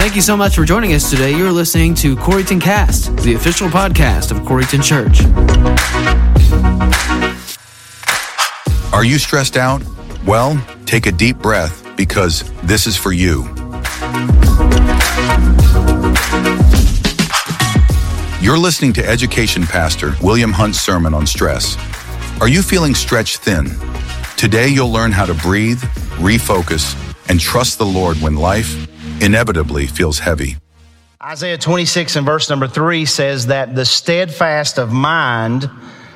Thank you so much for joining us today. You're listening to Coreyton Cast, the official podcast of Coreyton Church. Are you stressed out? Well, take a deep breath because this is for you. You're listening to Education Pastor William Hunt's sermon on stress. Are you feeling stretched thin? Today you'll learn how to breathe, refocus, and trust the Lord when life inevitably feels heavy. Isaiah 26 and verse number 3 says that the steadfast of mind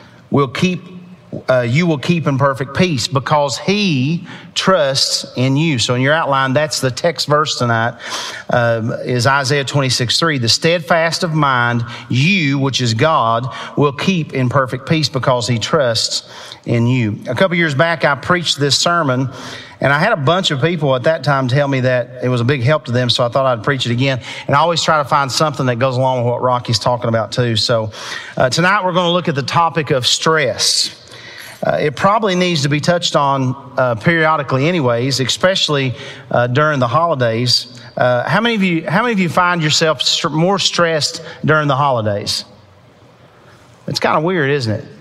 you will keep in perfect peace because he trusts in you. So in your outline, that's the text verse tonight, is Isaiah 26:3. The steadfast of mind, you, which is God, will keep in perfect peace because he trusts in you. A couple years back, I preached this sermon, and I had a bunch of people at that time tell me that it was a big help to them, so I thought I'd preach it again. And I always try to find something that goes along with what Rocky's talking about too. So tonight we're going to look at the topic of stress. It probably needs to be touched on periodically anyways, especially during the holidays. How many of you find yourself more stressed during the holidays? It's kind of weird, isn't it?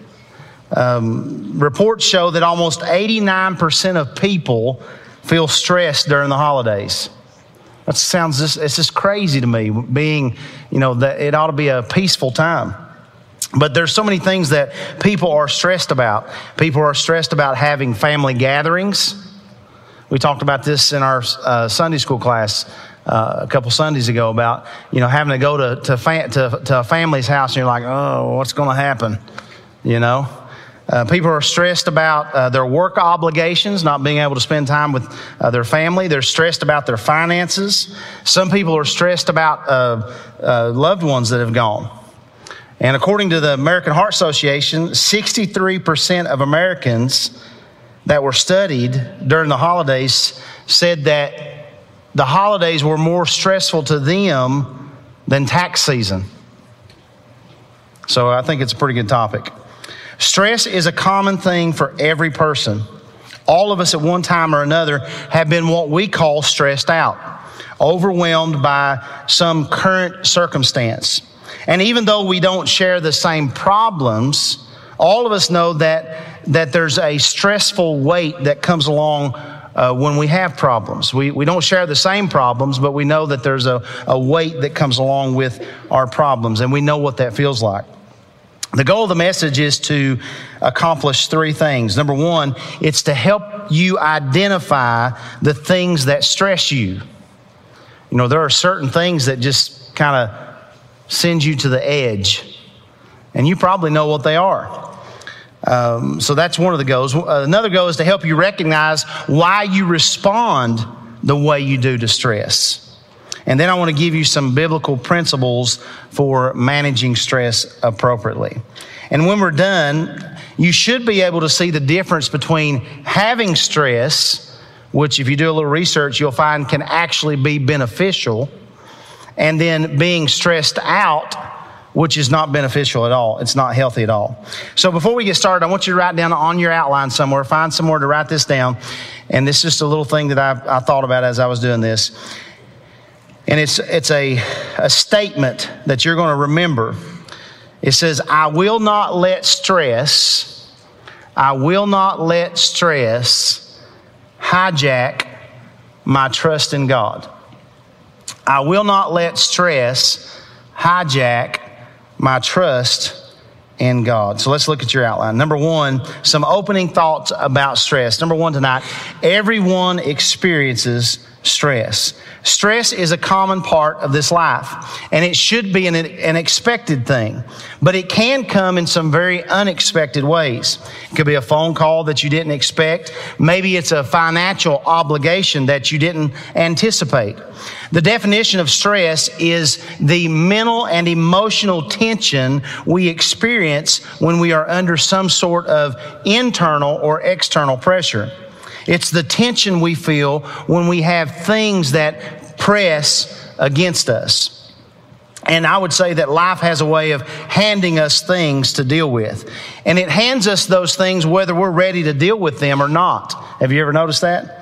Reports show that almost 89% of people feel stressed during the holidays. It's just crazy to me, being, that it ought to be a peaceful time. But there's so many things that people are stressed about. People are stressed about having family gatherings. We talked about this in our Sunday school class a couple Sundays ago about, having to go to a family's house and you're like, oh, what's going to happen? People are stressed about their work obligations, not being able to spend time with their family. They're stressed about their finances. Some people are stressed about loved ones that have gone. And according to the American Heart Association, 63% of Americans that were studied during the holidays said that the holidays were more stressful to them than tax season. So I think it's a pretty good topic. Stress is a common thing for every person. All of us at one time or another have been what we call stressed out, overwhelmed by some current circumstance. And even though we don't share the same problems, all of us know that there's a stressful weight that comes along when we have problems. We don't share the same problems, but we know that there's a weight that comes along with our problems, and we know what that feels like. The goal of the message is to accomplish three things. Number one, it's to help you identify the things that stress you. There are certain things that just kind of send you to the edge, and you probably know what they are. So that's one of the goals. Another goal is to help you recognize why you respond the way you do to stress. And then I want to give you some biblical principles for managing stress appropriately. And when we're done, you should be able to see the difference between having stress, which if you do a little research, you'll find can actually be beneficial, and then being stressed out, which is not beneficial at all. It's not healthy at all. So before we get started, I want you to write down on your outline somewhere, find somewhere to write this down. And this is just a little thing that I thought about as I was doing this. And it's a statement that you're going to remember. It says, I will not let stress hijack my trust in God. I will not let stress hijack my trust in God. So let's look at your outline. Number one, some opening thoughts about stress. Number one tonight, everyone experiences stress. Stress is a common part of this life, and it should be an expected thing, but it can come in some very unexpected ways. It could be a phone call that you didn't expect. Maybe it's a financial obligation that you didn't anticipate. The definition of stress is the mental and emotional tension we experience when we are under some sort of internal or external pressure. It's the tension we feel when we have things that press against us. And I would say that life has a way of handing us things to deal with. And it hands us those things whether we're ready to deal with them or not. Have you ever noticed that?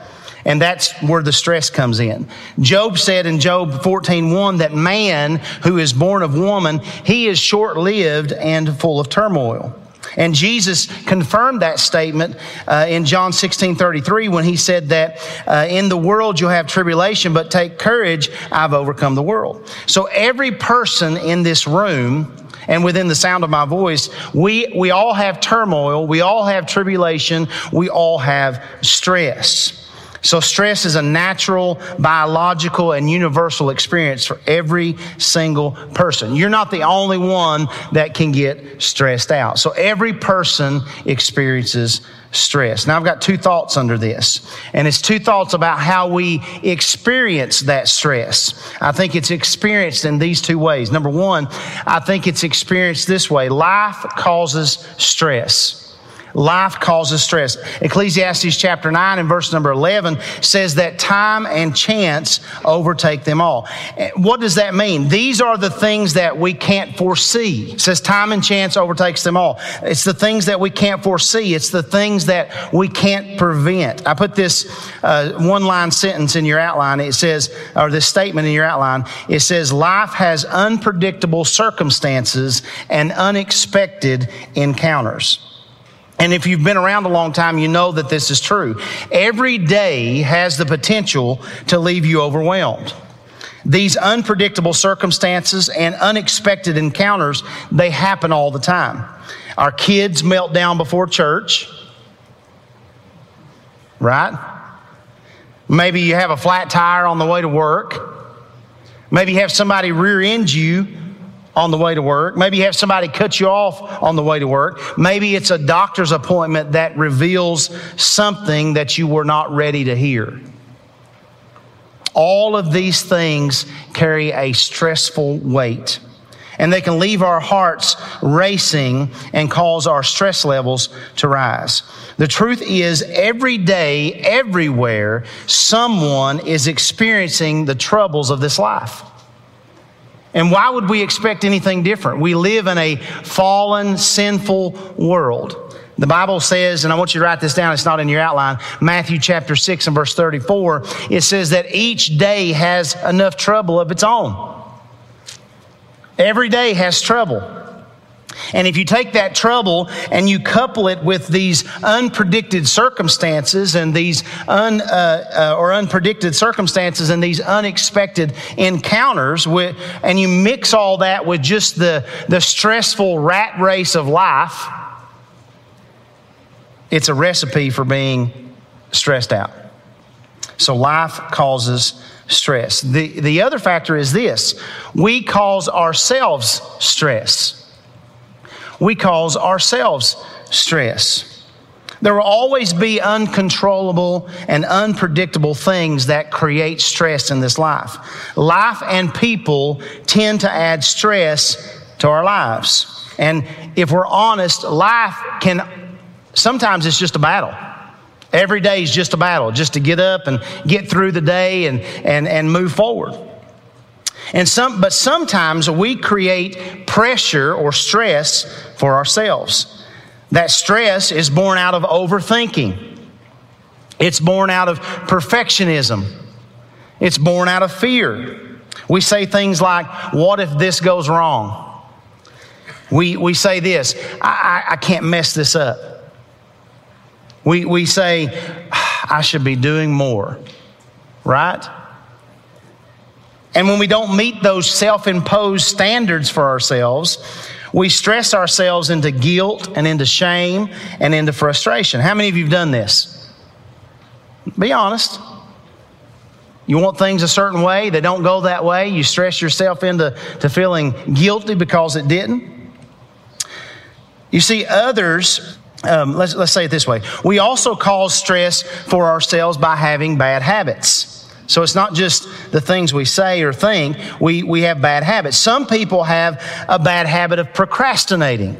And that's where the stress comes in. Job said in Job 14:1 that man who is born of woman, he is short-lived and full of turmoil. And Jesus confirmed that statement in John 16:33 when he said that in the world you'll have tribulation, but take courage, I've overcome the world. So every person in this room and within the sound of my voice, we all have turmoil, we all have tribulation, we all have stress. So stress is a natural, biological, and universal experience for every single person. You're not the only one that can get stressed out. So every person experiences stress. Now I've got two thoughts under this, and it's two thoughts about how we experience that stress. I think it's experienced in these two ways. Number one, I think it's experienced this way. Life causes stress. Life causes stress. Ecclesiastes chapter 9 and verse number 11 says that time and chance overtake them all. What does that mean? These are the things that we can't foresee. It says time and chance overtakes them all. It's the things that we can't foresee. It's the things that we can't prevent. I put this one-line sentence in your outline. It says, or this statement in your outline, it says, life has unpredictable circumstances and unexpected encounters. And if you've been around a long time, you know that this is true. Every day has the potential to leave you overwhelmed. These unpredictable circumstances and unexpected encounters, they happen all the time. Our kids melt down before church, right? Maybe you have a flat tire on the way to work. Maybe you have somebody rear-end you on the way to work. Maybe you have somebody cut you off on the way to work. Maybe it's a doctor's appointment that reveals something that you were not ready to hear. All of these things carry a stressful weight, and they can leave our hearts racing and cause our stress levels to rise. The truth is, every day, everywhere, someone is experiencing the troubles of this life. And why would we expect anything different? We live in a fallen, sinful world. The Bible says, and I want you to write this down, it's not in your outline, Matthew chapter 6 and verse 34, it says that each day has enough trouble of its own. Every day has trouble. And if you take that trouble and you couple it with these unpredicted circumstances and these unpredicted circumstances and these unexpected encounters, and you mix all that with just the stressful rat race of life, it's a recipe for being stressed out. So life causes stress. The other factor is this: we cause ourselves stress. We cause ourselves stress. There will always be uncontrollable and unpredictable things that create stress in this life. Life and people tend to add stress to our lives. And if we're honest, life sometimes it's just a battle. Every day is just a battle, just to get up and get through the day and move forward. But sometimes we create pressure or stress for ourselves. That stress is born out of overthinking. It's born out of perfectionism. It's born out of fear. We say things like, what if this goes wrong? We say this, I can't mess this up. We say, I should be doing more, right? And when we don't meet those self-imposed standards for ourselves, we stress ourselves into guilt and into shame and into frustration. How many of you have done this? Be honest. You want things a certain way, they don't go that way. You stress yourself into feeling guilty because it didn't. You see, others, let's say it this way. We also cause stress for ourselves by having bad habits. So it's not just the things we say or think, we have bad habits. Some people have a bad habit of procrastinating.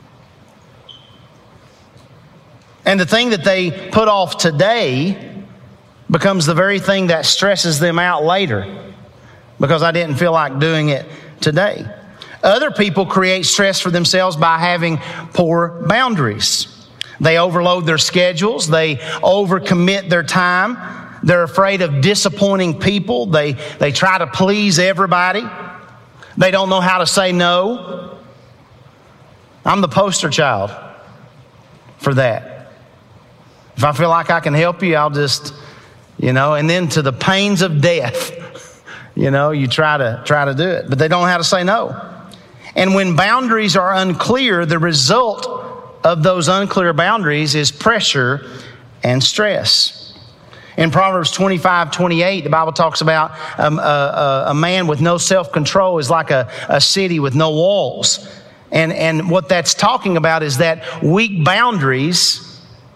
And the thing that they put off today becomes the very thing that stresses them out later because I didn't feel like doing it today. Other people create stress for themselves by having poor boundaries. They overload their schedules. They overcommit their time. They're afraid of disappointing people. They try to please everybody. They don't know how to say no. I'm the poster child for that. If I feel like I can help you, I'll just, and then to the pains of death, you try to do it. But they don't know how to say no. And when boundaries are unclear, the result of those unclear boundaries is pressure and stress. In Proverbs 25:28, the Bible talks about a man with no self-control is like a city with no walls. And what that's talking about is that weak boundaries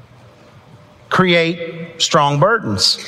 create strong burdens.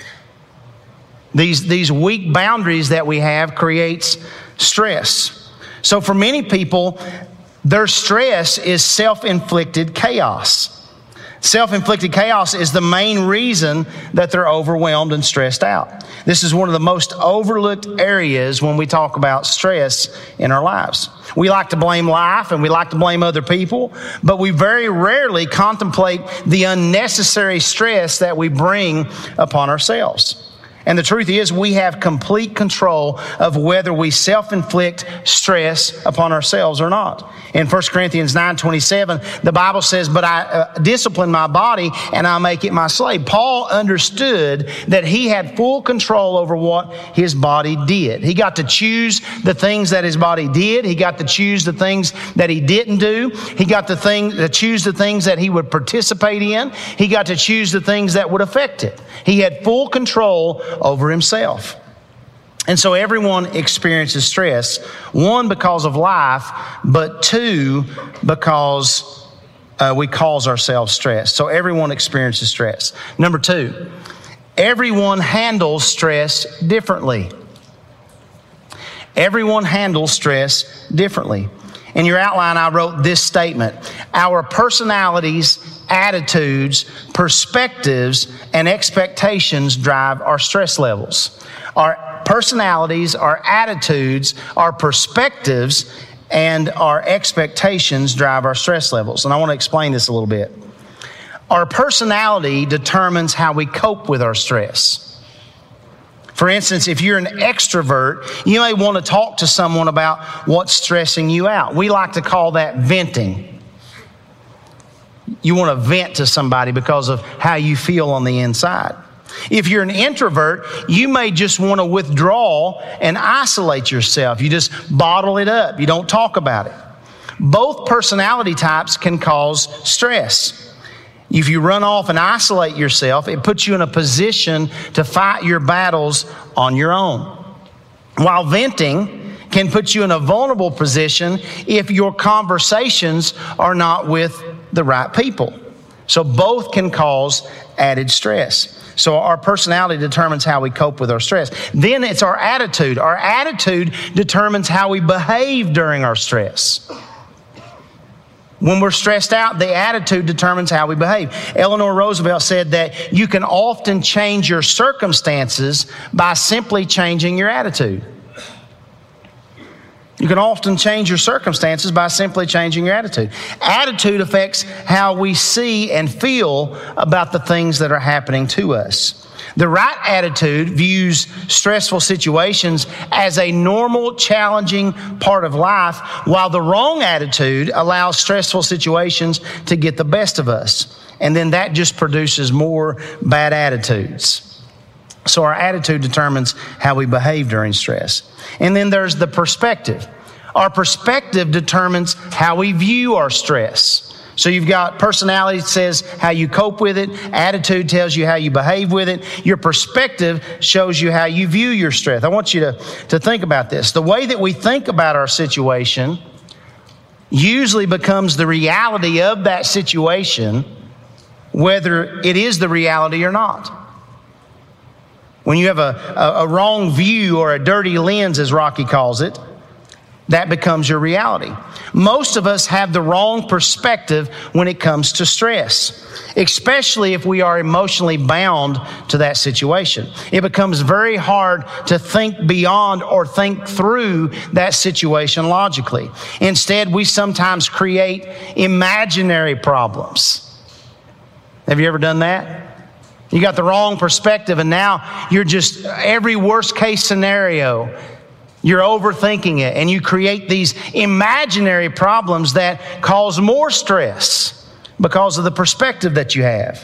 These weak boundaries that we have creates stress. So for many people, their stress is self-inflicted chaos. Self-inflicted chaos is the main reason that they're overwhelmed and stressed out. This is one of the most overlooked areas when we talk about stress in our lives. We like to blame life and we like to blame other people, but we very rarely contemplate the unnecessary stress that we bring upon ourselves. And the truth is, we have complete control of whether we self-inflict stress upon ourselves or not. In 1 Corinthians 9:27, the Bible says, but I discipline my body and I make it my slave. Paul understood that he had full control over what his body did. He got to choose the things that his body did. He got to choose the things that he didn't do. He got to choose the things that he would participate in. He got to choose the things that would affect it. He had full control over himself. And so everyone experiences stress, one, because of life, but two, because we cause ourselves stress. So everyone experiences stress. Number two, everyone handles stress differently. Everyone handles stress differently. In your outline, I wrote this statement: our personalities, attitudes, perspectives, and expectations drive our stress levels. Our personalities, our attitudes, our perspectives, and our expectations drive our stress levels. And I want to explain this a little bit. Our personality determines how we cope with our stress. For instance, if you're an extrovert, you may want to talk to someone about what's stressing you out. We like to call that venting. You want to vent to somebody because of how you feel on the inside. If you're an introvert, you may just want to withdraw and isolate yourself. You just bottle it up. You don't talk about it. Both personality types can cause stress. If you run off and isolate yourself, it puts you in a position to fight your battles on your own. While venting can put you in a vulnerable position if your conversations are not with the right people. So both can cause added stress. So our personality determines how we cope with our stress. Then it's our attitude. Our attitude determines how we behave during our stress. When we're stressed out, the attitude determines how we behave. Eleanor Roosevelt said that you can often change your circumstances by simply changing your attitude. You can often change your circumstances by simply changing your attitude. Attitude affects how we see and feel about the things that are happening to us. The right attitude views stressful situations as a normal, challenging part of life, while the wrong attitude allows stressful situations to get the best of us. And then that just produces more bad attitudes. So our attitude determines how we behave during stress. And then there's the perspective. Our perspective determines how we view our stress. So you've got personality says how you cope with it. Attitude tells you how you behave with it. Your perspective shows you how you view your stress. I want you to think about this. The way that we think about our situation usually becomes the reality of that situation, whether it is the reality or not. When you have a wrong view or a dirty lens, as Rocky calls it, that becomes your reality. Most of us have the wrong perspective when it comes to stress, especially if we are emotionally bound to that situation. It becomes very hard to think beyond or think through that situation logically. Instead, we sometimes create imaginary problems. Have you ever done that? You got the wrong perspective, and now you're just every worst case scenario. You're overthinking it, and you create these imaginary problems that cause more stress because of the perspective that you have.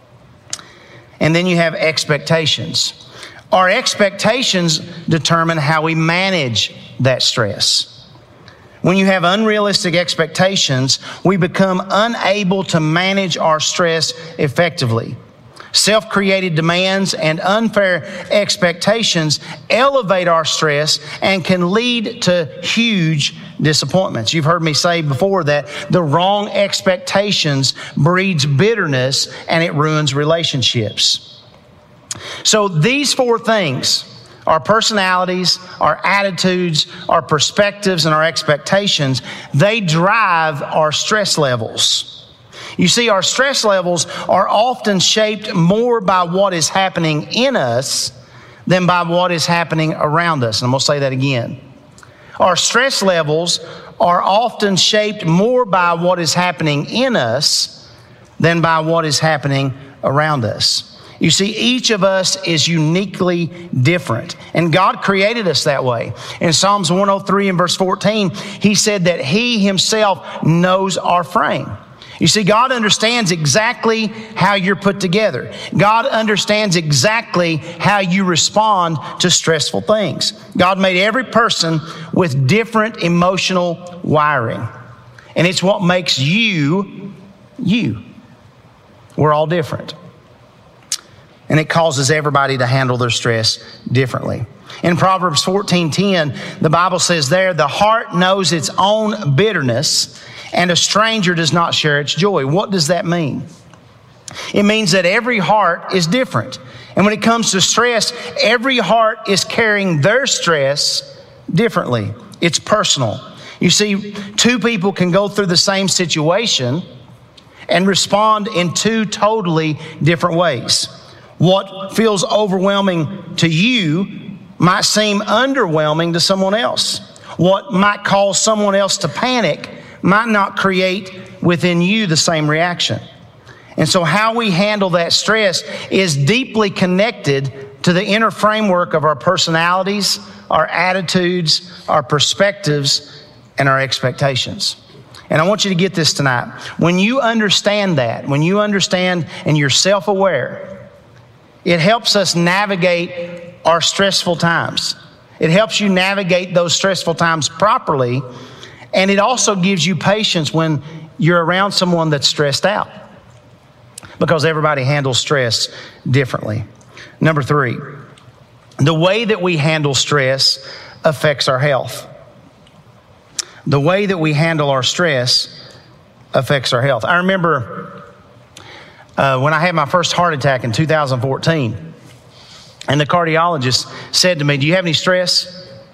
And then you have expectations. Our expectations determine how we manage that stress. When you have unrealistic expectations, we become unable to manage our stress effectively. Self-created demands and unfair expectations elevate our stress and can lead to huge disappointments. You've heard me say before that the wrong expectations breeds bitterness and it ruins relationships. So these four things, our personalities, our attitudes, our perspectives, and our expectations, they drive our stress levels. You see, our stress levels are often shaped more by what is happening in us than by what is happening around us. And I'm going to say that again. Our stress levels are often shaped more by what is happening in us than by what is happening around us. You see, each of us is uniquely different, and God created us that way. In Psalms 103 and verse 14, He said that He Himself knows our frame. You see, God understands exactly how you're put together. God understands exactly how you respond to stressful things. God made every person with different emotional wiring. And it's what makes you, you. We're all different. And it causes everybody to handle their stress differently. In Proverbs 14:10, the Bible says there, the heart knows its own bitterness, and a stranger does not share its joy. What does that mean? It means that every heart is different. And when it comes to stress, every heart is carrying their stress differently. It's personal. You see, two people can go through the same situation and respond in two totally different ways. What feels overwhelming to you might seem underwhelming to someone else. What might cause someone else to panic might not create within you the same reaction. And so how we handle that stress is deeply connected to the inner framework of our personalities, our attitudes, our perspectives, and our expectations. And I want you to get this tonight. When you understand that, when you understand and you're self-aware, it helps us navigate our stressful times. It helps you navigate those stressful times properly. And it also gives you patience when you're around someone that's stressed out, because everybody handles stress differently. Number 3, the way that we handle stress affects our health. The way that we handle our stress affects our health. I remember when I had my first heart attack in 2014, and the cardiologist said to me, "Do you have any stress?"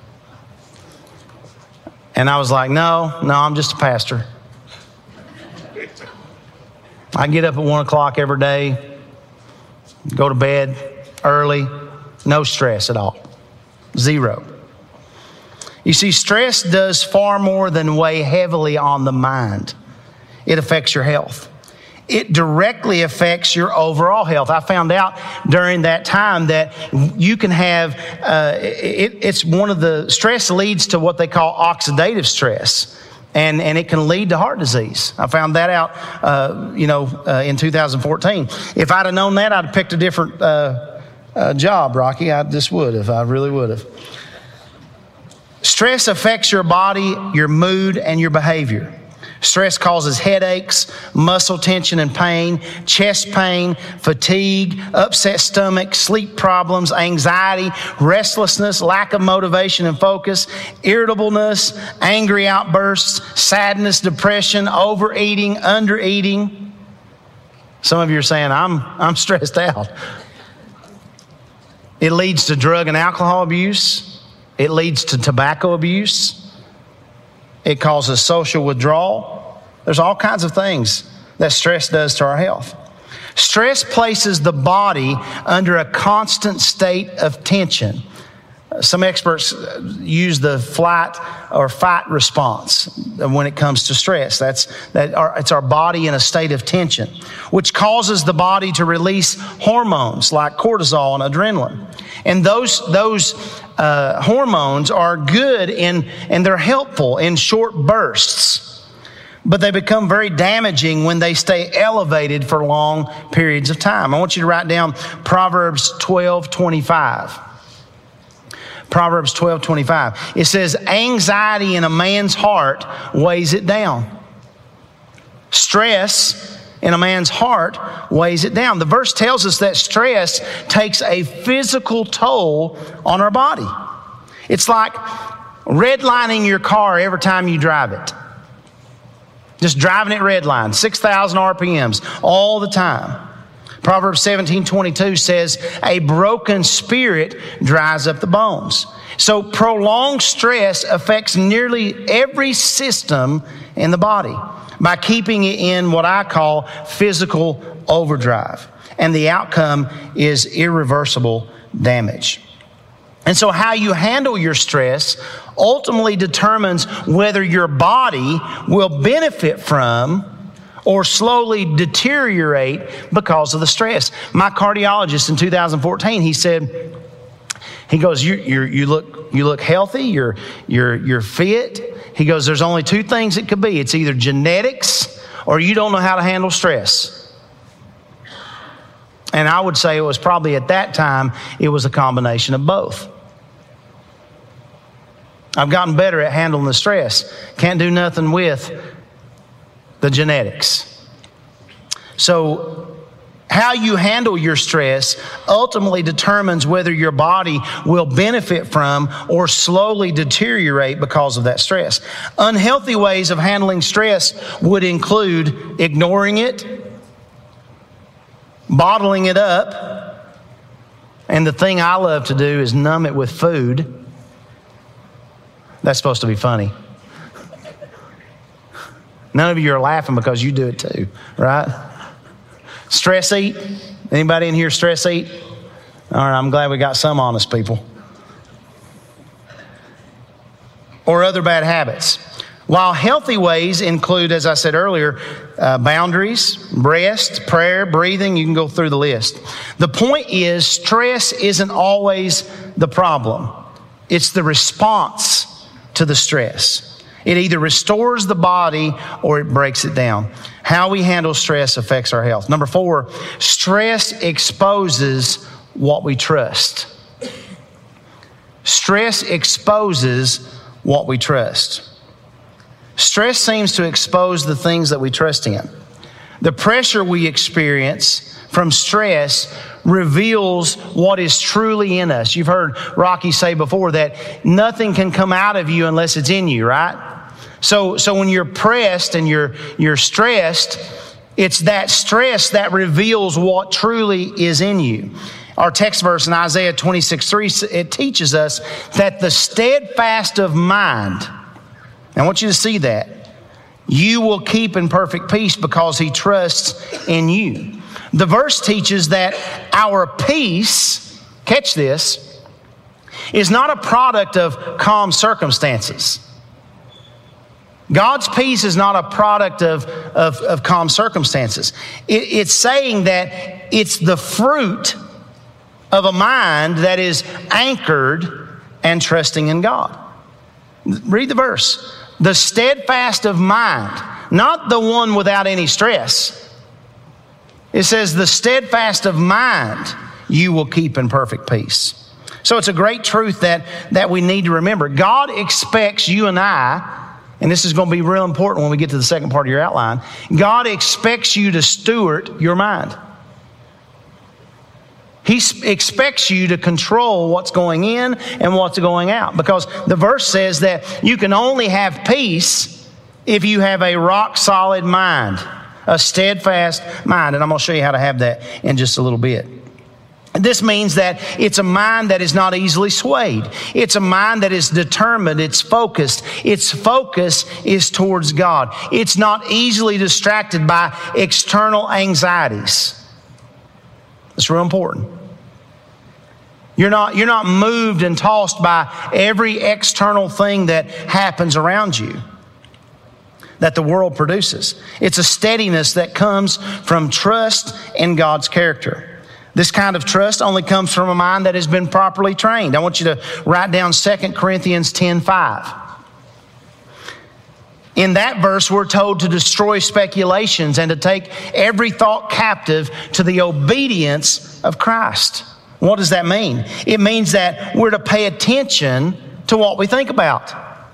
And I was like, no, I'm just a pastor. I get up at 1 o'clock every day, go to bed early, no stress at all. Zero. You see, stress does far more than weigh heavily on the mind. It affects your health. It directly affects your overall health. I found out during that time that you can have, it's one of the, stress leads to what they call oxidative stress. And it can lead to heart disease. I found that out, in 2014. If I'd have known that, I'd have picked a different job, Rocky. I just would have. I really would have. Stress affects your body, your mood, and your behavior. Stress causes headaches, muscle tension and pain, chest pain, fatigue, upset stomach, sleep problems, anxiety, restlessness, lack of motivation and focus, irritableness, angry outbursts, sadness, depression, overeating, undereating. Some of you are saying, I'm stressed out. It leads to drug and alcohol abuse. It leads to tobacco abuse. It causes social withdrawal. There's all kinds of things that stress does to our health. Stress places the body under a constant state of tension. Some experts use the flight or fight response when it comes to stress. It's our body in a state of tension, which causes the body to release hormones like cortisol and adrenaline. And those hormones are good and they're helpful in short bursts, but they become very damaging when they stay elevated for long periods of time. I want you to write down Proverbs 12:25. Proverbs 12:25. It says, anxiety in a man's heart weighs it down. Stress in a man's heart weighs it down. The verse tells us that stress takes a physical toll on our body. It's like redlining your car every time you drive it. Just driving it redline, 6,000 RPMs all the time. Proverbs 17:22 says, a broken spirit dries up the bones. So prolonged stress affects nearly every system in the body by keeping it in what I call physical overdrive. And the outcome is irreversible damage. And so how you handle your stress ultimately determines whether your body will benefit from or slowly deteriorate because of the stress. My cardiologist in 2014, he goes, you look healthy, you're fit. He goes, there's only two things it could be. It's either genetics or you don't know how to handle stress. And I would say it was probably at that time, it was a combination of both. I've gotten better at handling the stress. Can't do nothing with the genetics. So how you handle your stress ultimately determines whether your body will benefit from or slowly deteriorate because of that stress. Unhealthy ways of handling stress would include ignoring it, bottling it up, and the thing I love to do is numb it with food. That's supposed to be funny. None of you are laughing because you do it too, right? Stress eat? Anybody in here stress eat? All right, I'm glad we got some honest people. Or other bad habits. While healthy ways include, as I said earlier, boundaries, rest, prayer, breathing, you can go through the list. The point is, stress isn't always the problem. It's the response to the stress. It either restores the body or it breaks it down. How we handle stress affects our health. Number 4, stress exposes what we trust. Stress exposes what we trust. Stress seems to expose the things that we trust in. The pressure we experience from stress reveals what is truly in us. You've heard Rocky say before that nothing can come out of you unless it's in you, right? So when you're pressed and you're stressed, it's that stress that reveals what truly is in you. Our text verse in Isaiah 26:3, it teaches us that the steadfast of mind, I want you to see that, you will keep in perfect peace because he trusts in you. The verse teaches that our peace, catch this, is not a product of calm circumstances. God's peace is not a product of calm circumstances. It's saying that it's the fruit of a mind that is anchored and trusting in God. Read the verse. The steadfast of mind, not the one without any stress. It says, the steadfast of mind you will keep in perfect peace. So it's a great truth that we need to remember. God expects you and I, and this is going to be real important when we get to the second part of your outline, God expects you to steward your mind. He expects you to control what's going in and what's going out, because the verse says that you can only have peace if you have a rock-solid mind, a steadfast mind. And I'm going to show you how to have that in just a little bit. This means that it's a mind that is not easily swayed. It's a mind that is determined. It's focused. Its focus is towards God. It's not easily distracted by external anxieties. It's real important. You're not moved and tossed by every external thing that happens around you, that the world produces. It's a steadiness that comes from trust in God's character. This kind of trust only comes from a mind that has been properly trained. I want you to write down 2 Corinthians 10:5. In that verse, we're told to destroy speculations and to take every thought captive to the obedience of Christ. What does that mean? It means that we're to pay attention to what we think about.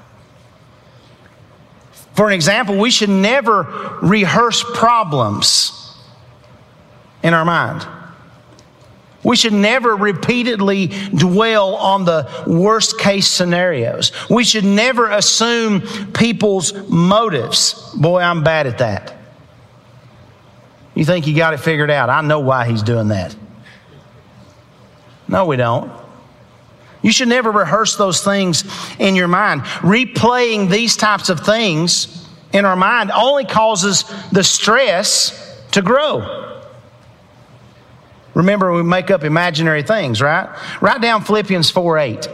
For an example, we should never rehearse problems in our mind. We should never repeatedly dwell on the worst case scenarios. We should never assume people's motives. Boy, I'm bad at that. You think you got it figured out. I know why he's doing that. No, we don't. You should never rehearse those things in your mind. Replaying these types of things in our mind only causes the stress to grow. Remember, we make up imaginary things, right? Write down Philippians 4:8.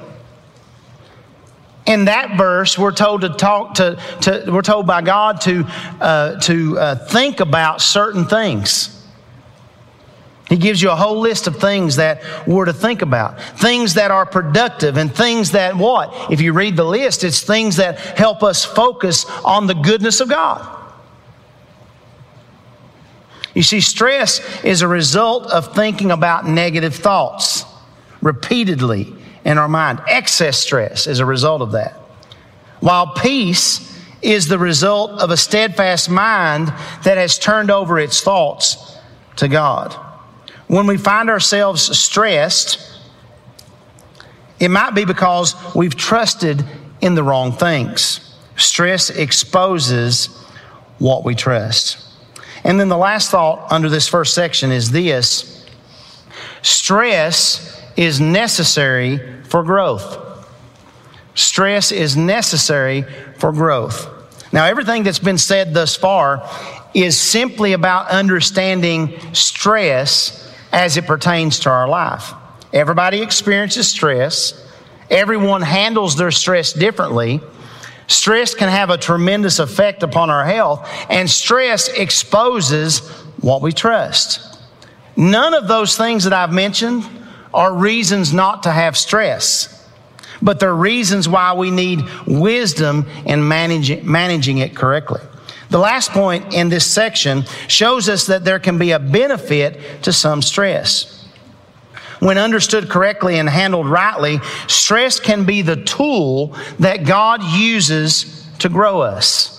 In that verse, we're told we're told by God to think about certain things. He gives you a whole list of things that we're to think about. Things that are productive and things that what? If you read the list, it's things that help us focus on the goodness of God. You see, stress is a result of thinking about negative thoughts repeatedly in our mind. Excess stress is a result of that. While peace is the result of a steadfast mind that has turned over its thoughts to God. When we find ourselves stressed, it might be because we've trusted in the wrong things. Stress exposes what we trust. And then the last thought under this first section is this: stress is necessary for growth. Stress is necessary for growth. Now, everything that's been said thus far is simply about understanding stress as it pertains to our life. Everybody experiences stress. Everyone handles their stress differently. Stress can have a tremendous effect upon our health, and stress exposes what we trust. None of those things that I've mentioned are reasons not to have stress, but they're reasons why we need wisdom in managing it correctly. The last point in this section shows us that there can be a benefit to some stress. When understood correctly and handled rightly, stress can be the tool that God uses to grow us.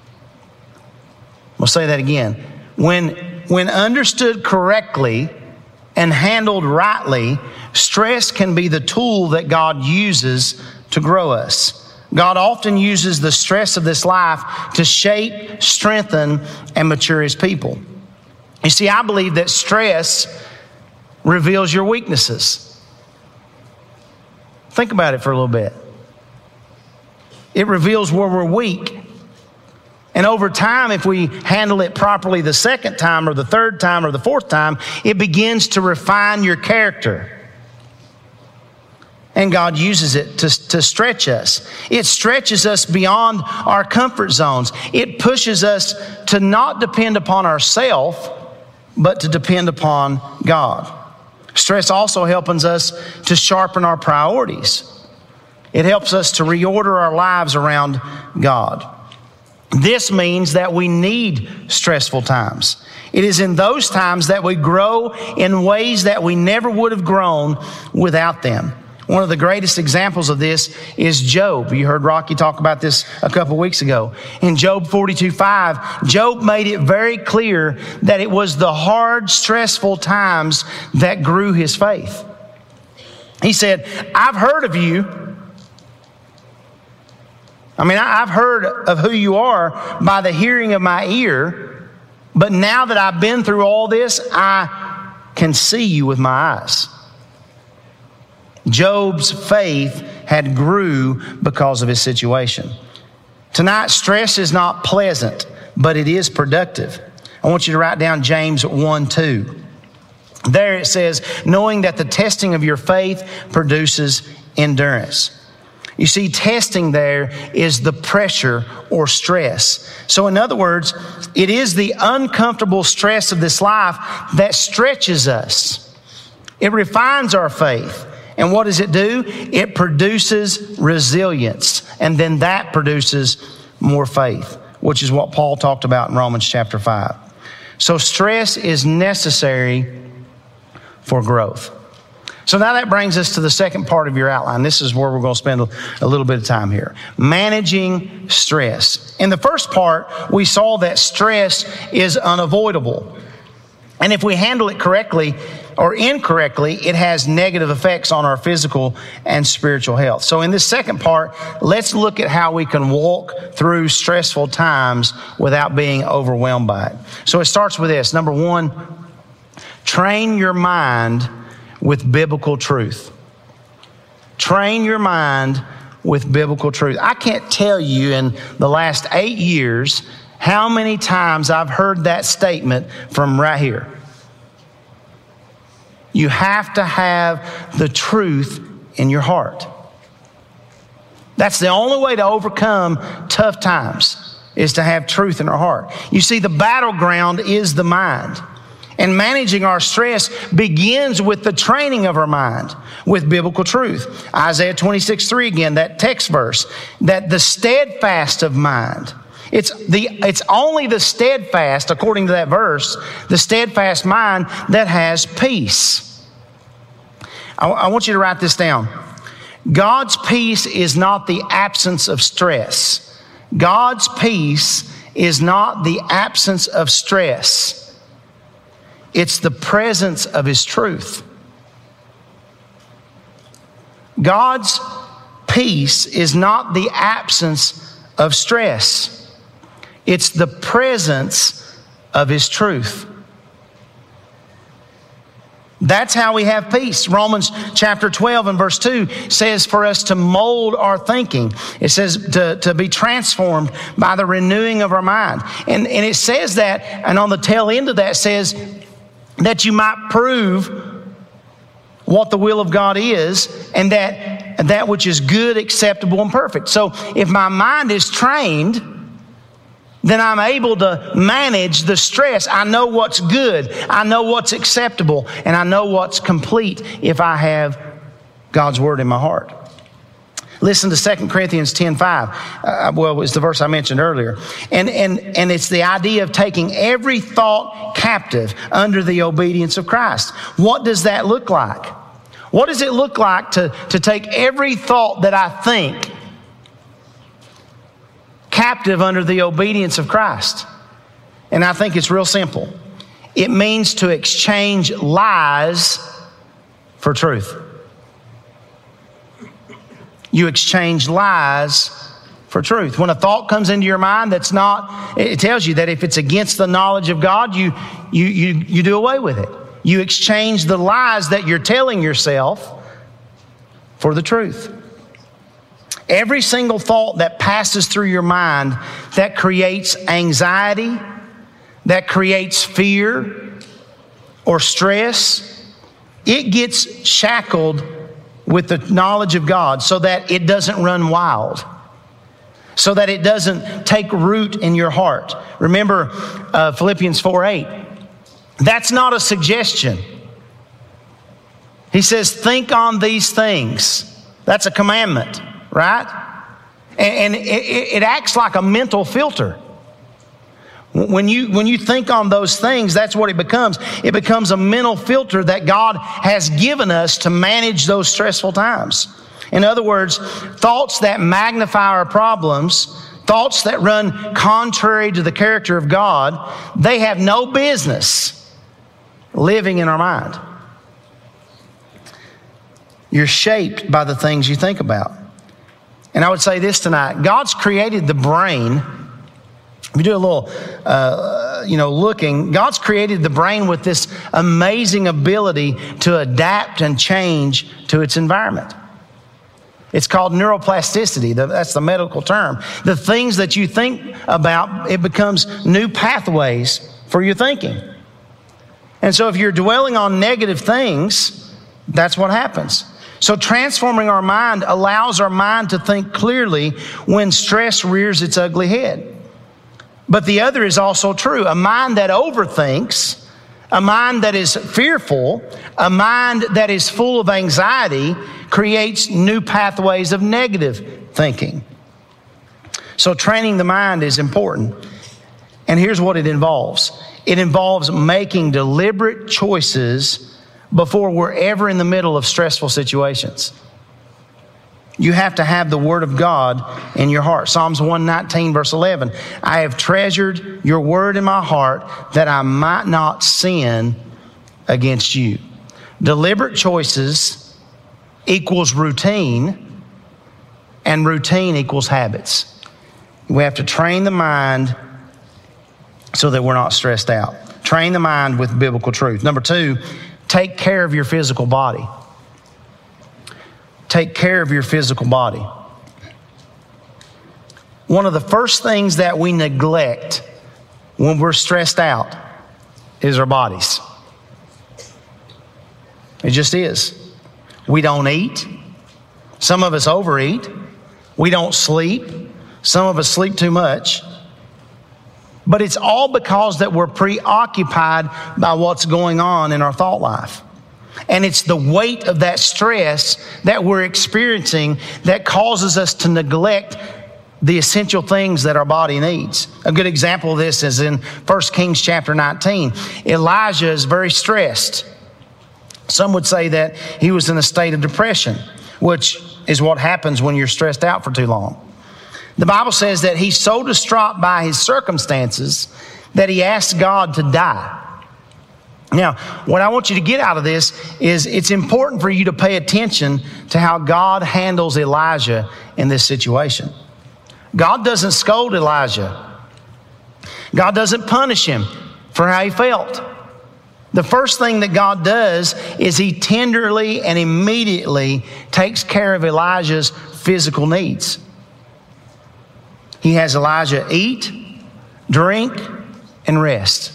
We'll say that again. When understood correctly and handled rightly, stress can be the tool that God uses to grow us. God often uses the stress of this life to shape, strengthen, and mature His people. You see, I believe that stress reveals your weaknesses. Think about it for a little bit. It reveals where we're weak. And over time, if we handle it properly the second time or the third time or the fourth time, it begins to refine your character. And God uses it to stretch us. It stretches us beyond our comfort zones. It pushes us to not depend upon ourselves, but to depend upon God. Stress also helps us to sharpen our priorities. It helps us to reorder our lives around God. This means that we need stressful times. It is in those times that we grow in ways that we never would have grown without them. One of the greatest examples of this is Job. You heard Rocky talk about this a couple weeks ago. In Job 42:5, Job made it very clear that it was the hard, stressful times that grew his faith. He said, I've heard of you. I've heard of who you are by the hearing of my ear, but now that I've been through all this, I can see you with my eyes. Job's faith had grew because of his situation. Tonight, stress is not pleasant, but it is productive. I want you to write down James 1:2. There it says, knowing that the testing of your faith produces endurance. You see, testing there is the pressure or stress. So in other words, it is the uncomfortable stress of this life that stretches us. It refines our faith. And what does it do? It produces resilience. And then that produces more faith, which is what Paul talked about in Romans chapter 5. So stress is necessary for growth. So now that brings us to the second part of your outline. This is where we're going to spend a little bit of time here. Managing stress. In the first part, we saw that stress is unavoidable. And if we handle it correctly or incorrectly, it has negative effects on our physical and spiritual health. So in this second part, let's look at how we can walk through stressful times without being overwhelmed by it. So it starts with this. Number one, train your mind with biblical truth. Train your mind with biblical truth. I can't tell you in the last 8 years how many times I've heard that statement from right here. You have to have the truth in your heart. That's the only way to overcome tough times, is to have truth in our heart. You see, the battleground is the mind. And managing our stress begins with the training of our mind with biblical truth. Isaiah 26:3 again, that text verse, that the steadfast of mind. It's only the steadfast, according to that verse, the steadfast mind that has peace. I want you to write this down. God's peace is not the absence of stress. God's peace is not the absence of stress. It's the presence of His truth. God's peace is not the absence of stress. It's the presence of His truth. That's how we have peace. Romans chapter 12 and verse 2 says for us to mold our thinking. It says to be transformed by the renewing of our mind. And it says that, and on the tail end of that says that you might prove what the will of God is, and that which is good, acceptable, and perfect. So if my mind is trained, then I'm able to manage the stress. I know what's good, I know what's acceptable, and I know what's complete if I have God's Word in my heart. Listen to 2 Corinthians 10:5. Well, it's the verse I mentioned earlier. And it's the idea of taking every thought captive under the obedience of Christ. What does that look like? What does it look like to take every thought that I think captive under the obedience of Christ? And I think it's real simple. It means to exchange lies for truth. You exchange lies for truth. When a thought comes into your mind that's not, it tells you that if it's against the knowledge of God, you do away with it. You exchange the lies that you're telling yourself for the truth. Every single thought that passes through your mind that creates anxiety, that creates fear or stress, it gets shackled with the knowledge of God so that it doesn't run wild, so that it doesn't take root in your heart. Remember Philippians 4:8. That's not a suggestion. He says, think on these things. That's a commandment, right? And it acts like a mental filter. When you think on those things, that's what it becomes. It becomes a mental filter that God has given us to manage those stressful times. In other words, thoughts that magnify our problems, thoughts that run contrary to the character of God, they have no business living in our mind. You're shaped by the things you think about. And I would say this tonight, God's created the brain. If you do a little, looking, God's created the brain with this amazing ability to adapt and change to its environment. It's called neuroplasticity. That's the medical term. The things that you think about, it becomes new pathways for your thinking. And so if you're dwelling on negative things, that's what happens. So transforming our mind allows our mind to think clearly when stress rears its ugly head. But the other is also true. A mind that overthinks, a mind that is fearful, a mind that is full of anxiety creates new pathways of negative thinking. So training the mind is important. And here's what it involves. It involves making deliberate choices before we're ever in the middle of stressful situations. You have to have the Word of God in your heart. Psalms 119, verse 11. I have treasured your word in my heart that I might not sin against you. Deliberate choices equals routine, and routine equals habits. We have to train the mind so that we're not stressed out. Train the mind with biblical truth. Number 2, take care of your physical body. Take care of your physical body. One of the first things that we neglect when we're stressed out is our bodies. It just is. We don't eat. Some of us overeat. We don't sleep. Some of us sleep too much. But it's all because that we're preoccupied by what's going on in our thought life. And it's the weight of that stress that we're experiencing that causes us to neglect the essential things that our body needs. A good example of this is in 1 Kings chapter 19. Elijah is very stressed. Some would say that he was in a state of depression, which is what happens when you're stressed out for too long. The Bible says that he's so distraught by his circumstances that he asked God to die. Now, what I want you to get out of this is it's important for you to pay attention to how God handles Elijah in this situation. God doesn't scold Elijah. God doesn't punish him for how he felt. The first thing that God does is he tenderly and immediately takes care of Elijah's physical needs. He has Elijah eat, drink, and rest.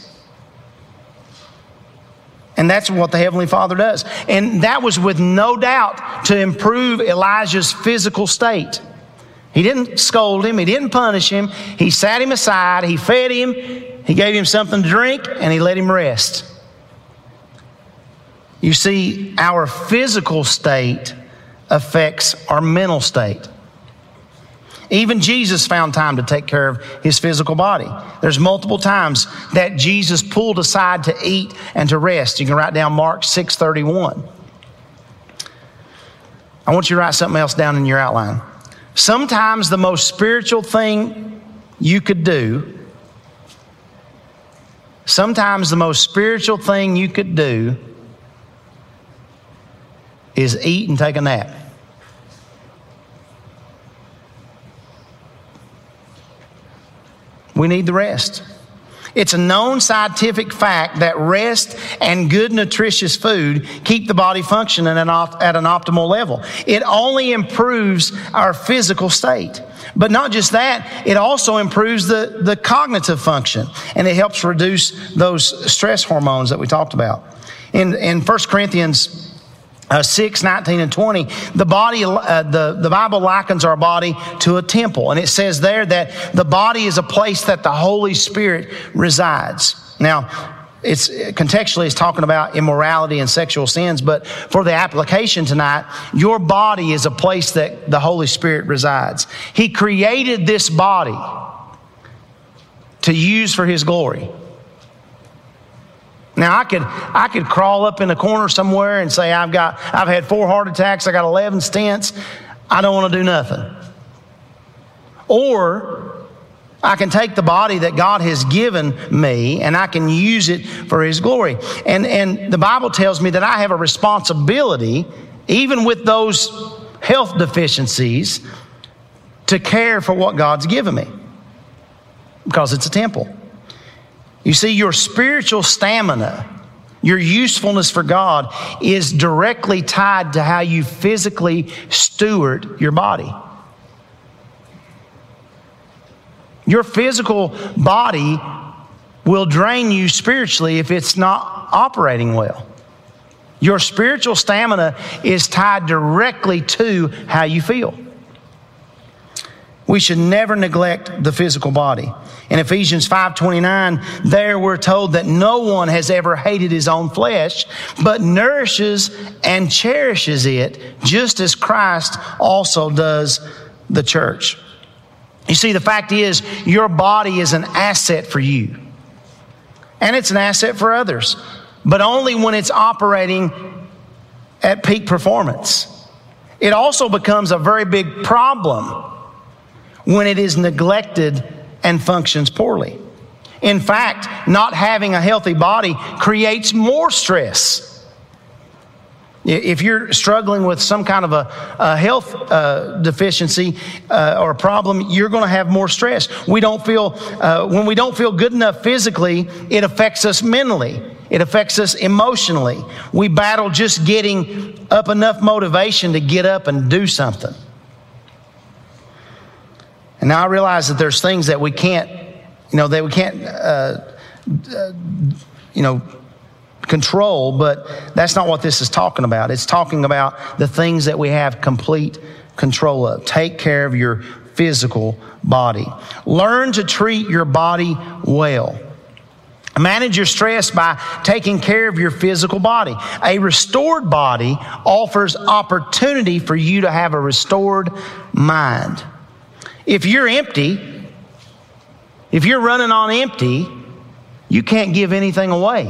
And that's what the Heavenly Father does. And that was with no doubt to improve Elijah's physical state. He didn't scold him. He didn't punish him. He sat him aside. He fed him. He gave him something to drink, and he let him rest. You see, our physical state affects our mental state. Even Jesus found time to take care of his physical body. There's multiple times that Jesus pulled aside to eat and to rest. You can write down Mark 6:31. I want you to write something else down in your outline. Sometimes the most spiritual thing you could do, is eat and take a nap. We need the rest. It's a known scientific fact that rest and good nutritious food keep the body functioning at an optimal level. It only improves our physical state. But not just that, it also improves the cognitive function, and it helps reduce those stress hormones that we talked about. In 1 Corinthians 6, 19, and 20, the Bible likens our body to a temple. And it says there that the body is a place that the Holy Spirit resides. Now, it's talking about immorality and sexual sins, but for the application tonight, your body is a place that the Holy Spirit resides. He created this body to use for His glory. Now, I could crawl up in a corner somewhere and say, I've had 4 heart attacks, I got 11 stents, I don't want to do nothing. Or I can take the body that God has given me and I can use it for His glory. And the Bible tells me that I have a responsibility, even with those health deficiencies, to care for what God's given me, because it's a temple. You see, your spiritual stamina, your usefulness for God is directly tied to how you physically steward your body. Your physical body will drain you spiritually if it's not operating well. Your spiritual stamina is tied directly to how you feel. We should never neglect the physical body. In Ephesians 5:29, there we're told that no one has ever hated his own flesh, but nourishes and cherishes it, just as Christ also does the church. You see, the fact is, your body is an asset for you. And it's an asset for others, but only when it's operating at peak performance. It also becomes a very big problem when it is neglected and functions poorly. In fact, not having a healthy body creates more stress. If you're struggling with some kind of a health deficiency or a problem, you're going to have more stress. When we don't feel good enough physically, it affects us mentally. It affects us emotionally. We battle just getting up enough motivation to get up and do something. And now I realize that there's things that we can't, control, but that's not what this is talking about. It's talking about the things that we have complete control of. Take care of your physical body. Learn to treat your body well. Manage your stress by taking care of your physical body. A restored body offers opportunity for you to have a restored mind. If you're empty, if you're running on empty, you can't give anything away.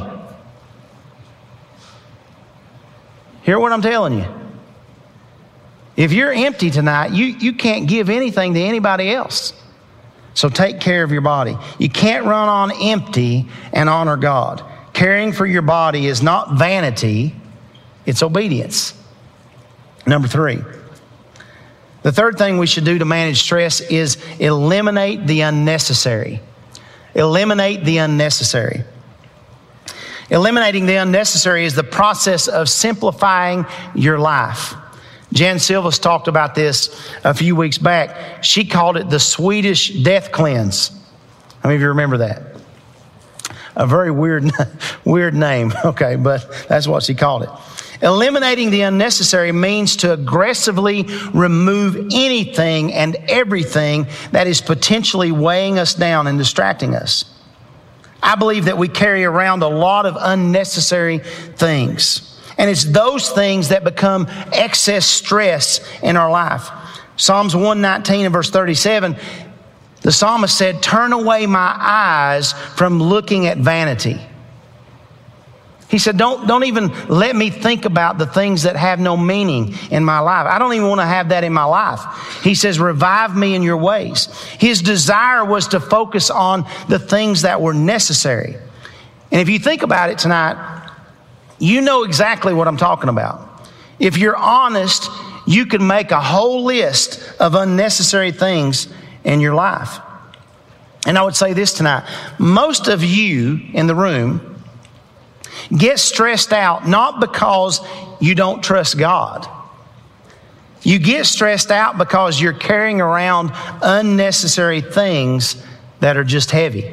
Hear what I'm telling you? If you're empty tonight, you can't give anything to anybody else. So take care of your body. You can't run on empty and honor God. Caring for your body is not vanity, it's obedience. Number 3. The third thing we should do to manage stress is eliminate the unnecessary. Eliminate the unnecessary. Eliminating the unnecessary is the process of simplifying your life. Jan Silvas talked about this a few weeks back. She called it the Swedish death cleanse. How many of you remember that? A very weird name, okay, but that's what she called it. Eliminating the unnecessary means to aggressively remove anything and everything that is potentially weighing us down and distracting us. I believe that we carry around a lot of unnecessary things. And it's those things that become excess stress in our life. Psalms 119 and verse 37, the psalmist said, "Turn away my eyes from looking at vanity." He said, don't even let me think about the things that have no meaning in my life. I don't even want to have that in my life. He says, "Revive me in your ways." His desire was to focus on the things that were necessary. And if you think about it tonight, you know exactly what I'm talking about. If you're honest, you can make a whole list of unnecessary things in your life. And I would say this tonight. Most of you in the room get stressed out not because you don't trust God. You get stressed out because you're carrying around unnecessary things that are just heavy.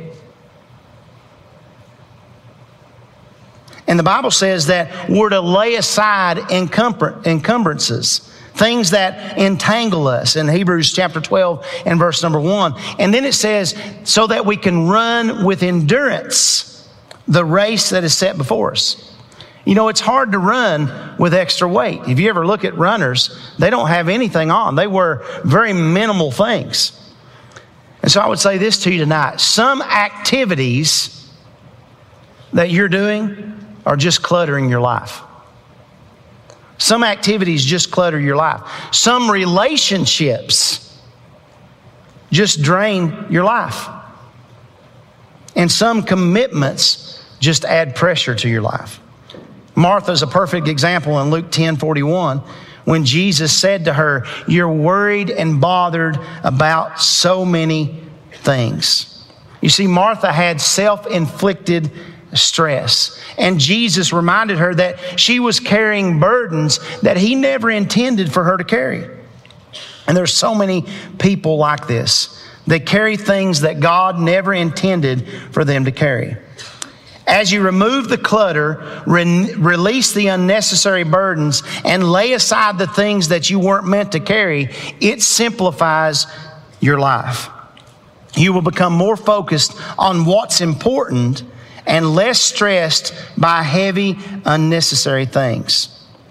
And the Bible says that we're to lay aside encumbrances, things that entangle us in Hebrews chapter 12 and verse number 1. And then it says, so that we can run with endurance the race that is set before us. You know, it's hard to run with extra weight. If you ever look at runners, they don't have anything on. They wear very minimal things. And so I would say this to you tonight. Some activities that you're doing are just cluttering your life. Some activities just clutter your life. Some relationships just drain your life. And some commitments just add pressure to your life. Martha's a perfect example in Luke 10:41 when Jesus said to her, "You're worried and bothered about so many things." You see, Martha had self-inflicted stress. And Jesus reminded her that she was carrying burdens that he never intended for her to carry. And there's so many people like this. They carry things that God never intended for them to carry. As you remove the clutter, release the unnecessary burdens, and lay aside the things that you weren't meant to carry, it simplifies your life. You will become more focused on what's important and less stressed by heavy, unnecessary things.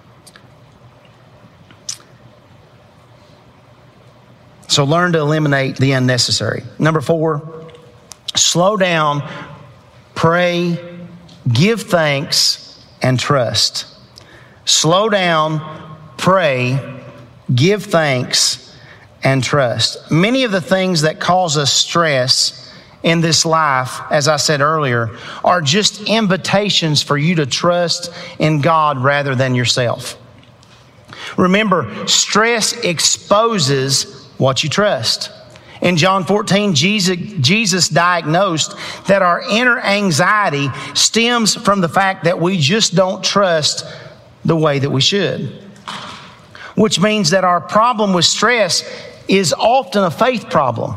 So learn to eliminate the unnecessary. Number 4, slow down, pray, give thanks, and trust. Slow down, pray, give thanks, and trust. Many of the things that cause us stress in this life, as I said earlier, are just invitations for you to trust in God rather than yourself. Remember, stress exposes what you trust. In John 14, Jesus diagnosed that our inner anxiety stems from the fact that we just don't trust the way that we should. Which means that our problem with stress is often a faith problem.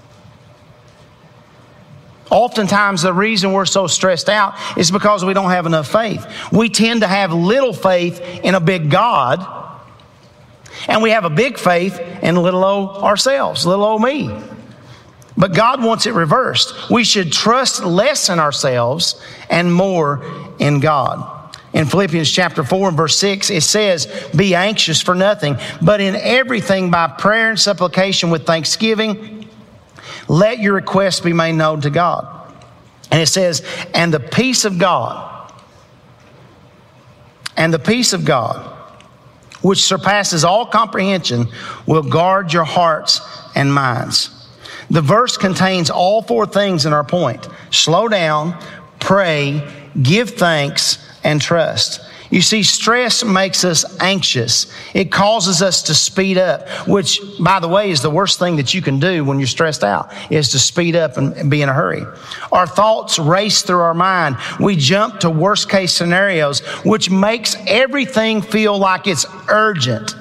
Oftentimes, the reason we're so stressed out is because we don't have enough faith. We tend to have little faith in a big God, and we have a big faith in little old ourselves, little old me. But God wants it reversed. We should trust less in ourselves and more in God. In Philippians chapter 4 and verse 6, it says, "Be anxious for nothing, but in everything by prayer and supplication with thanksgiving, let your requests be made known to God." And it says, and the peace of God, which surpasses all comprehension, will guard your hearts and minds. The verse contains all 4 things in our point. Slow down, pray, give thanks, and trust. You see, stress makes us anxious. It causes us to speed up, which, by the way, is the worst thing that you can do when you're stressed out, is to speed up and be in a hurry. Our thoughts race through our mind. We jump to worst case scenarios, which makes everything feel like it's urgent.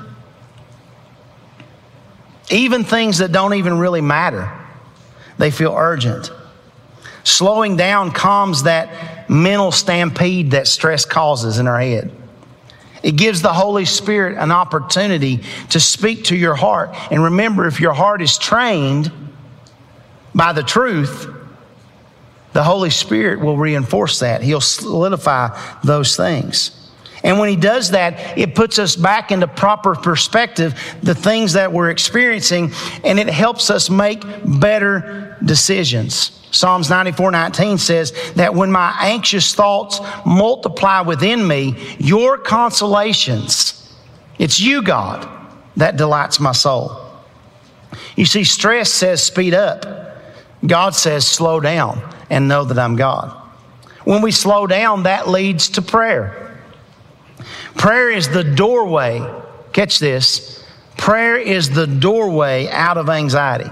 Even things that don't even really matter, they feel urgent. Slowing down calms that mental stampede that stress causes in our head. It gives the Holy Spirit an opportunity to speak to your heart. And remember, if your heart is trained by the truth, the Holy Spirit will reinforce that. He'll solidify those things. And when He does that, it puts us back into proper perspective, the things that we're experiencing, and it helps us make better decisions. Psalms 94:19 says that when my anxious thoughts multiply within me, your consolations, it's you, God, that delights my soul. You see, stress says speed up. God says slow down and know that I'm God. When we slow down, that leads to prayer. Prayer is the doorway. Catch this. Prayer is the doorway out of anxiety.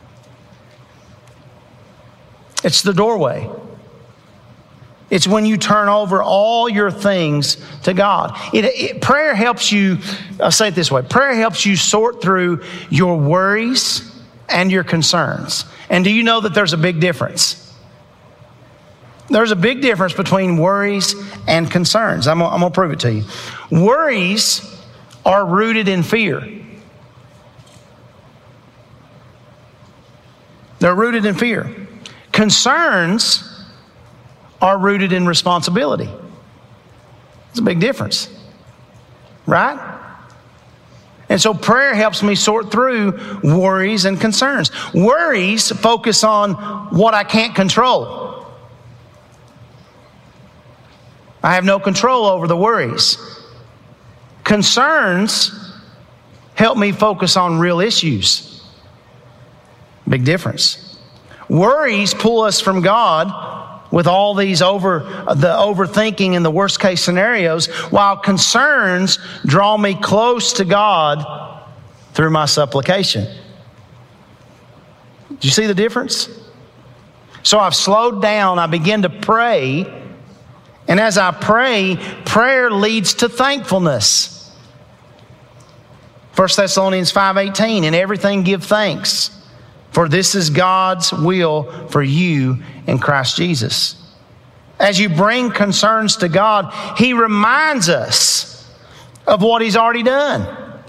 It's the doorway. It's when you turn over all your things to God. Prayer helps you, I'll say it this way, prayer helps you sort through your worries and your concerns. And do you know that there's a big difference? There's a big difference between worries and concerns. I'm going to prove it to you. Worries are rooted in fear. They're rooted in fear. Concerns are rooted in responsibility. It's a big difference, right? And so prayer helps me sort through worries and concerns. Worries focus on what I can't control. I have no control over the worries. Concerns help me focus on real issues. Big difference. Worries pull us from God with all these overthinking and the worst case scenarios, while concerns draw me close to God through my supplication. Do you see the difference? So I've slowed down. I begin to pray. And as I pray, prayer leads to thankfulness. 1 Thessalonians 5:18, in everything give thanks, for this is God's will for you in Christ Jesus. as you bring concerns to God, He reminds us of what He's already done.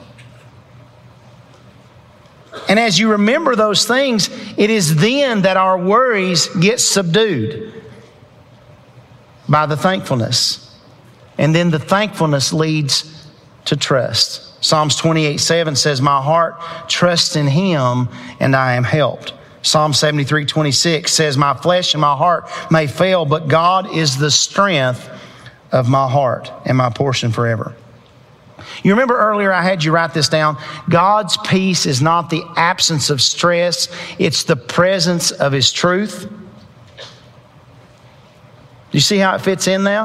And as you remember those things, it is then that our worries get subdued by the thankfulness. And then the thankfulness leads to trust. Psalms 28:7 says, my heart trusts in Him and I am helped. Psalm 73:26 says, my flesh and my heart may fail, but God is the strength of my heart and my portion forever. You remember earlier I had you write this down. God's peace is not the absence of stress. It's the presence of His truth. Do you see how it fits in now?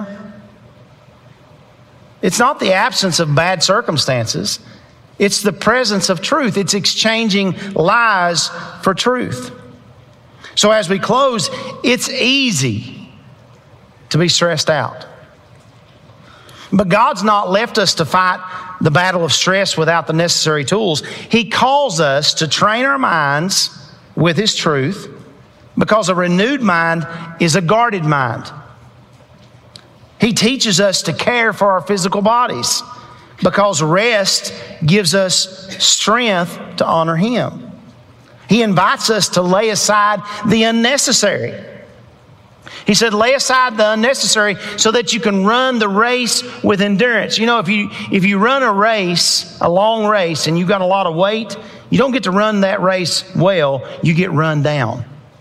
It's not the absence of bad circumstances. It's the presence of truth. It's exchanging lies for truth. So as we close, it's easy to be stressed out. But God's not left us to fight the battle of stress without the necessary tools. He calls us to train our minds with His truth, because a renewed mind is a guarded mind. He teaches us to care for our physical bodies, because rest gives us strength to honor Him. He invites us to lay aside the unnecessary. He said, lay aside the unnecessary so that you can run the race with endurance. You know, if you run a race, a long race, and you've got a lot of weight, you don't get to run that race well, you get run down.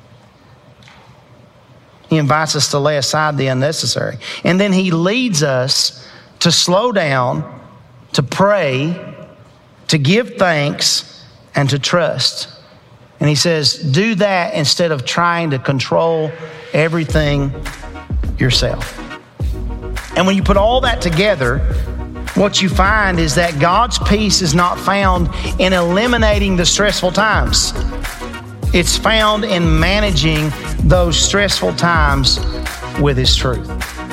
He invites us to lay aside the unnecessary. And then He leads us to slow down, to pray, to give thanks, and to trust. And He says, do that instead of trying to control everything yourself. And when you put all that together, what you find is that God's peace is not found in eliminating the stressful times. It's found in managing those stressful times with His truth.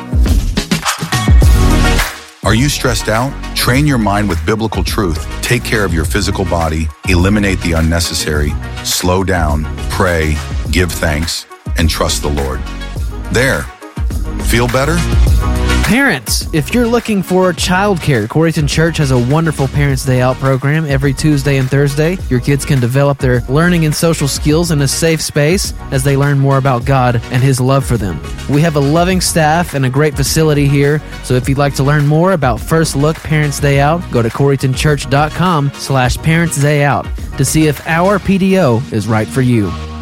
Are you stressed out? Train your mind with biblical truth. Take care of your physical body, eliminate the unnecessary, slow down, pray, give thanks, and trust the Lord. There. Feel better? Parents, if you're looking for childcare, Coreyton Church has a wonderful Parents' Day Out program every Tuesday and Thursday. Your kids can develop their learning and social skills in a safe space as they learn more about God and His love for them. We have a loving staff and a great facility here, so if you'd like to learn more about First Look Parents' Day Out, go to CoreytonChurch.com/Parents' Day Out to see if our PDO is right for you.